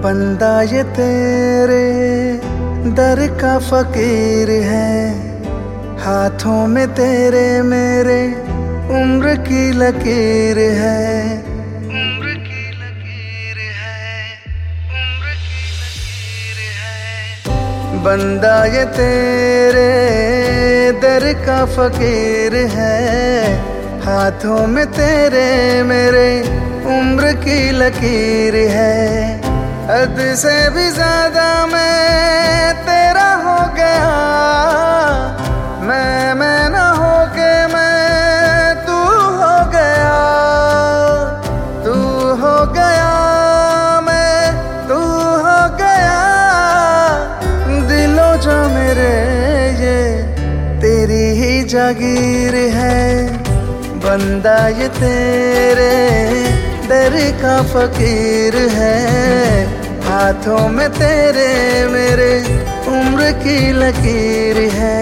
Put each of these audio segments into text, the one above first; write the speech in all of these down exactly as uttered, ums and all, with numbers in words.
बंदा ये तेरे दर का फकीर है, हाथों में तेरे मेरे उम्र की लकीर है। उम्र की लकीर है, उम्र की लकीर है। बंदा ये तेरे दर का फकीर है, हाथों में तेरे मेरे उम्र की लकीर है। हद से भी ज्यादा मैं तेरा हो गया, मैं मैं ना हो के मैं तू हो गया, तू हो गया मैं तू हो गया। दिलो जा मेरे ये तेरी ही जागीर है, बंदा ये तेरे दर का फकीर है, हाथों में तेरे मेरे उम्र की लकीर है।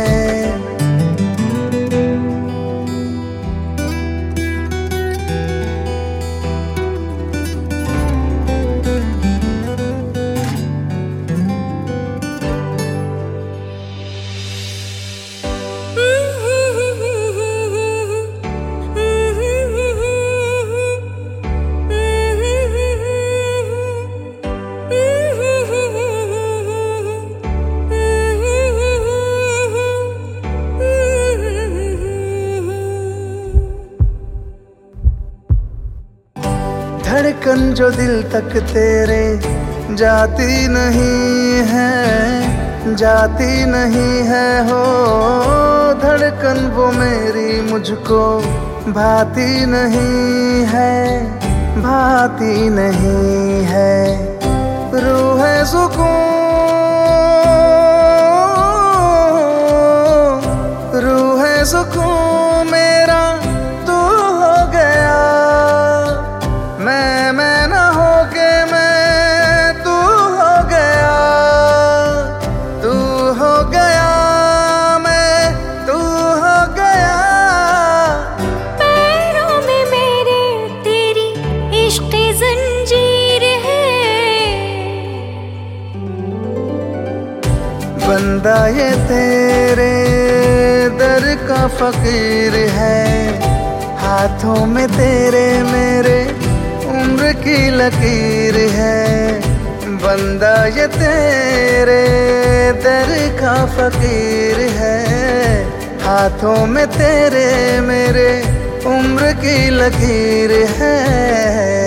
धड़कन जो दिल तक तेरे जाती नहीं है, जाती नहीं है हो। धड़कन वो मेरी मुझको भाती नहीं है, भाती नहीं है। रूह है सुकून, रूह है सुकून मेरा तू हो गया, मैं मैं ना हो के मैं तू हो गया, तू हो गया मैं तू हो गया। पैरों में मेरे तेरी इश्क जंजीर है, बंदा ये तेरे दर का फकीर है, हाथों में तेरे मेरे उम्र की लकीर है। बंदा ये तेरे दर का फकीर है, हाथों में तेरे मेरे उम्र की लकीर है।